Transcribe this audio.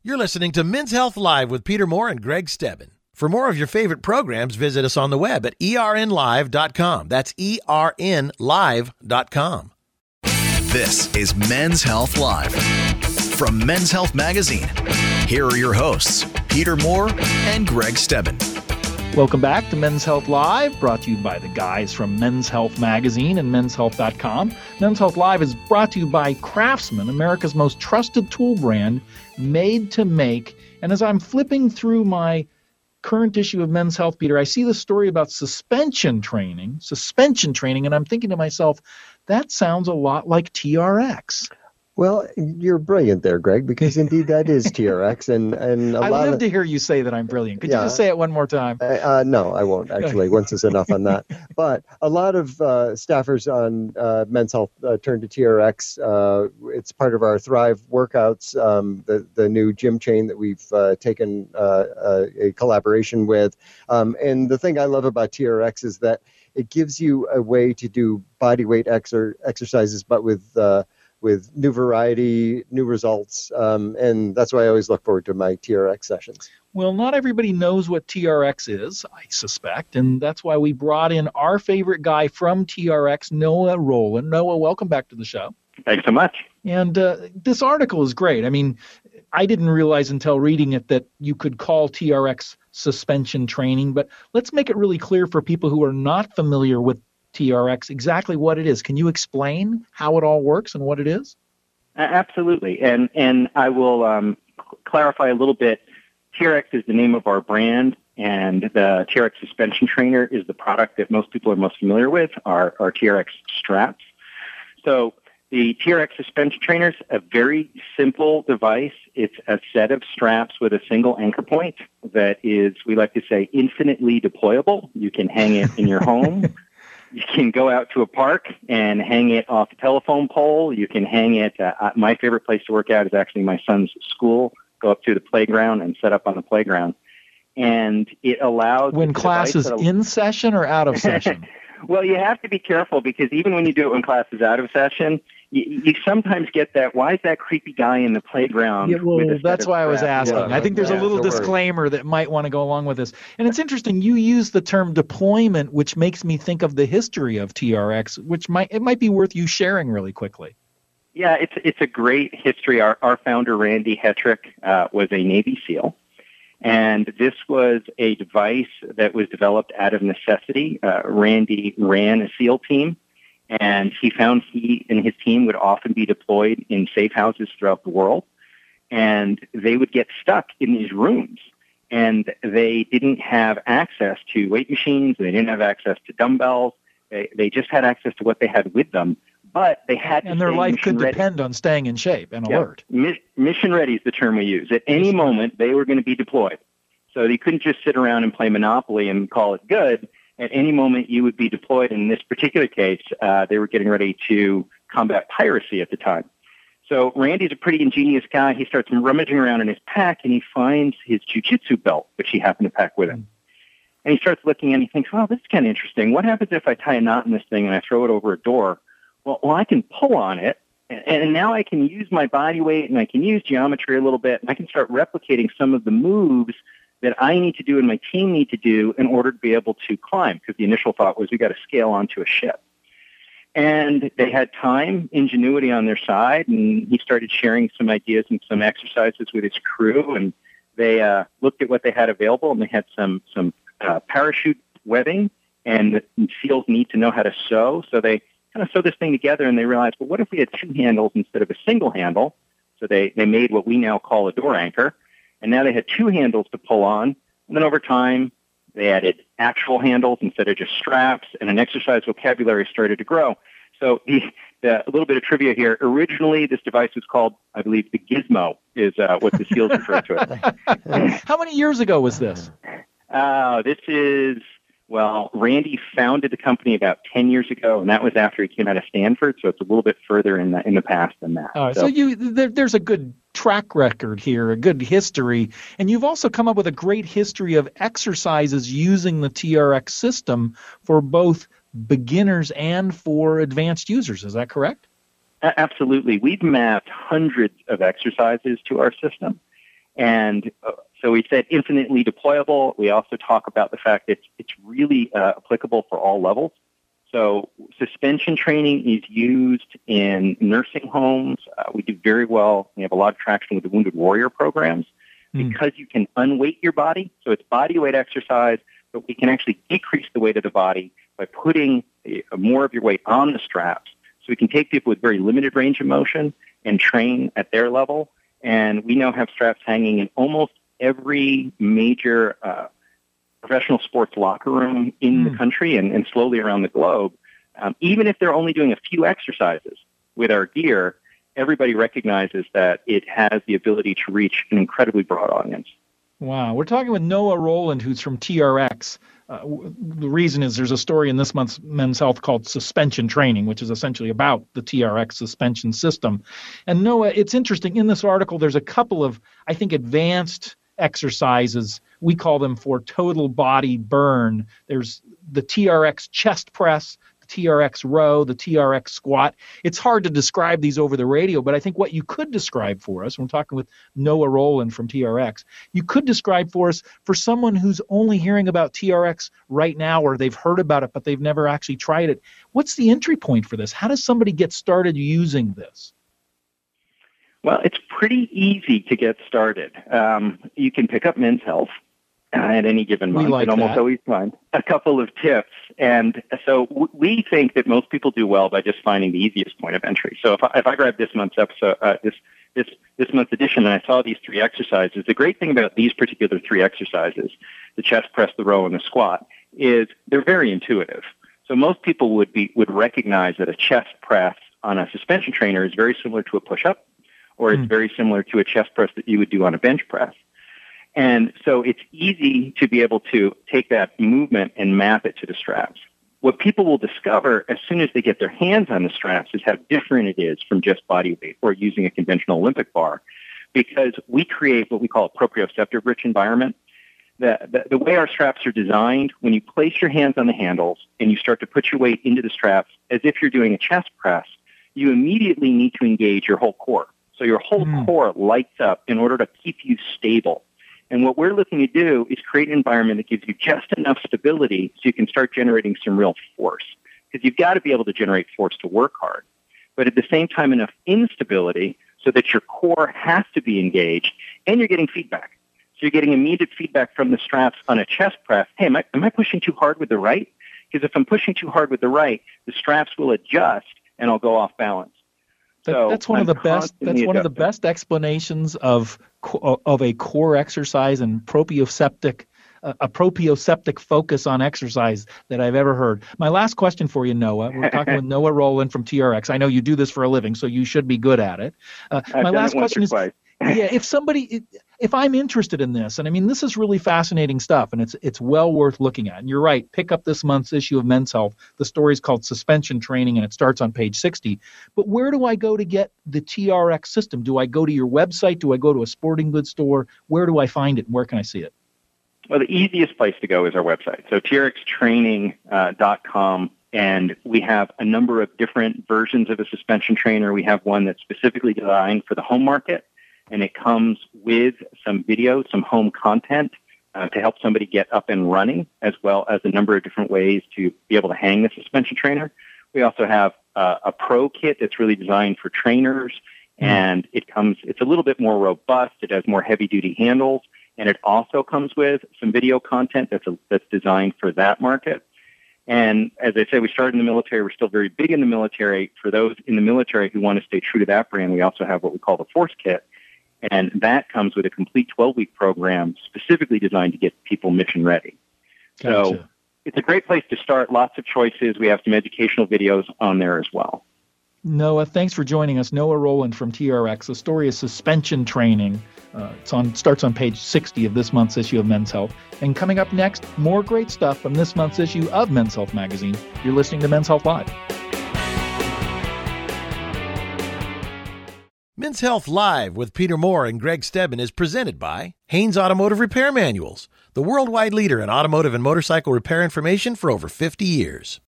You're listening to Men's Health Live with Peter Moore and Greg Stebbin. For more of your favorite programs, visit us on the web at ernlive.com. That's ernlive.com. This is Men's Health Live from Men's Health Magazine. Here are your hosts, Peter Moore and Greg Stebbin. Welcome back to Men's Health Live, brought to you by the guys from Men's Health Magazine and menshealth.com. Men's Health Live is brought to you by Craftsman, America's most trusted tool brand, made to make. And as I'm flipping through my current issue of Men's Health, Peter, I see the story about suspension training, and I'm thinking to myself, that sounds a lot like TRX. Well, you're brilliant there, Greg, because indeed that is TRX. And I live to hear you say that I'm brilliant. Could you just say it one more time? No, I won't, actually. Once is enough on that. But a lot of staffers on Men's Health turn to TRX. It's part of our Thrive workouts, the new gym chain that we've taken a collaboration with. And the thing I love about TRX is that it gives you a way to do body weight exercises, but with new variety, new results, and that's why I always look forward to my TRX sessions. Well, not everybody knows what TRX is, I suspect, and that's why we brought in our favorite guy from TRX, Noah Rowland. Noah, welcome back to the show. Thanks so much. And this article is great. I mean, I didn't realize until reading it that you could call TRX suspension training, but let's make it really clear for people who are not familiar with TRX exactly what it is. Can you explain how it all works and what it is? Absolutely. And I will clarify a little bit. TRX is the name of our brand, and the TRX suspension trainer is the product that most people are most familiar with, our TRX straps. So the TRX suspension trainer is a very simple device. It's a set of straps with a single anchor point that is, we like to say, infinitely deployable. You can hang it in your home. You can go out to a park and hang it off a telephone pole. You can hang it. My favorite place to work out is actually my son's school. Go up to the playground and set up on the playground. And it allows... When class is in session or out of session? Well, you have to be careful because even when you do it when class is out of session, you sometimes get that, why is that creepy guy in the playground? Yeah, well, that's why I was asking. Yeah, I think there's a little disclaimer that might want to go along with this. And it's interesting, you use the term deployment, which makes me think of the history of TRX, which might be worth you sharing really quickly. Yeah, it's a great history. Our founder, Randy Hetrick, was a Navy SEAL. And this was a device that was developed out of necessity. Randy ran a SEAL team. And he found he and his team would often be deployed in safe houses throughout the world. And they would get stuck in these rooms. And they didn't have access to weight machines. They didn't have access to dumbbells. They just had access to what they had with them. But they had to and their life could depend on staying in shape and alert. Mission ready is the term we use. At any moment, they were going to be deployed. So you couldn't just sit around and play Monopoly and call it good. At any moment, you would be deployed. In this particular case, they were getting ready to combat piracy at the time. So Randy's a pretty ingenious guy. He starts rummaging around in his pack, and he finds his jiu-jitsu belt, which he happened to pack with him. And he starts looking, and he thinks, well, this is kind of interesting. What happens if I tie a knot in this thing and I throw it over a door? Well, I can pull on it, and now I can use my body weight, and I can use geometry a little bit, and I can start replicating some of the moves that I need to do and my team need to do in order to be able to climb, because the initial thought was we got to scale onto a ship. And they had time, ingenuity on their side, and he started sharing some ideas and some exercises with his crew, and they looked at what they had available, and they had some parachute webbing, and the SEALs need to know how to sew, so they kind of sew this thing together, and they realized, well, what if we had two handles instead of a single handle? So they made what we now call a door anchor. And now they had two handles to pull on. And then over time, they added actual handles instead of just straps, and an exercise vocabulary started to grow. So a little bit of trivia here. Originally, this device was called, I believe, the Gizmo is what the SEALs refer to it. How many years ago was this? This is, well, Randy founded the company about 10 years ago, and that was after he came out of Stanford, so it's a little bit further in the past than that. All right, so there's a good track record here, a good history, and you've also come up with a great history of exercises using the TRX system for both beginners and for advanced users. Is that correct? Absolutely. We've mapped hundreds of exercises to our system, And so we said infinitely deployable. We also talk about the fact that it's really applicable for all levels. So suspension training is used in nursing homes. We do very well. We have a lot of traction with the Wounded Warrior programs because you can unweight your body. So it's body weight exercise, but we can actually decrease the weight of the body by putting more of your weight on the straps. So we can take people with very limited range of motion and train at their level. And we now have straps hanging in almost every major professional sports locker room in the country and slowly around the globe. Even if they're only doing a few exercises with our gear, everybody recognizes that it has the ability to reach an incredibly broad audience. Wow. We're talking with Noah Rowland, who's from TRX. The reason is there's a story in this month's Men's Health called Suspension Training, which is essentially about the TRX suspension system. And Noah, it's interesting. In this article, there's a couple of, I think, advanced exercises. We call them for total body burn. There's the TRX chest press, the TRX row, the TRX squat. It's hard to describe these over the radio, but I think what you could describe for us, we're talking with Noah Rowland from TRX, you could describe for us, for someone who's only hearing about TRX right now, or they've heard about it, but they've never actually tried it. What's the entry point for this? How does somebody get started using this? Well, it's pretty easy to get started. You can pick up Men's Health at any given month and almost always find a couple of tips. And so we think that most people do well by just finding the easiest point of entry. So if I grab this month's episode, this month's edition, and I saw these 3 exercises, the great thing about these particular 3 exercises, the chest press, the row, and the squat, is they're very intuitive. So most people would recognize that a chest press on a suspension trainer is very similar to a push-up, or it's very similar to a chest press that you would do on a bench press. And so it's easy to be able to take that movement and map it to the straps. What people will discover as soon as they get their hands on the straps is how different it is from just body weight or using a conventional Olympic bar, because we create what we call a proprioceptive-rich environment. The way our straps are designed, when you place your hands on the handles and you start to put your weight into the straps as if you're doing a chest press, you immediately need to engage your whole core. So your whole core lights up in order to keep you stable. And what we're looking to do is create an environment that gives you just enough stability so you can start generating some real force. Because you've got to be able to generate force to work hard. But at the same time, enough instability so that your core has to be engaged and you're getting feedback. So you're getting immediate feedback from the straps on a chest press. Hey, am I pushing too hard with the right? Because if I'm pushing too hard with the right, the straps will adjust and I'll go off balance. That's one of the best. That's one of the best explanations of a core exercise and proprioceptic focus on exercise that I've ever heard. My last question for you, Noah. We're talking with Noah Rowland from TRX. I know you do this for a living, so you should be good at it. My last question is, if I'm interested in this, and I mean, this is really fascinating stuff, and it's well worth looking at. And you're right, pick up this month's issue of Men's Health. The story is called Suspension Training, and it starts on page 60. But where do I go to get the TRX system? Do I go to your website? Do I go to a sporting goods store? Where do I find it, and where can I see it? Well, the easiest place to go is our website. So trxtraining.com. And we have a number of different versions of a suspension trainer. We have one that's specifically designed for the home market, and it comes with some videos, some home content to help somebody get up and running, as well as a number of different ways to be able to hang the suspension trainer. We also have a pro kit that's really designed for trainers, and it's a little bit more robust. It has more heavy-duty handles, and it also comes with some video content that's designed for that market. And as I said, we started in the military. We're still very big in the military. For those in the military who want to stay true to that brand, we also have what we call the Force Kit. And that comes with a complete 12-week program specifically designed to get people mission ready. Gotcha. So it's a great place to start. Lots of choices. We have some educational videos on there as well. Noah, thanks for joining us. Noah Rowland from TRX. The story is Suspension Training. Starts on page 60 of this month's issue of Men's Health. And coming up next, more great stuff from this month's issue of Men's Health magazine. You're listening to Men's Health Live. Men's Health Live with Peter Moore and Greg Stebbin is presented by Haynes Automotive Repair Manuals, the worldwide leader in automotive and motorcycle repair information for over 50 years.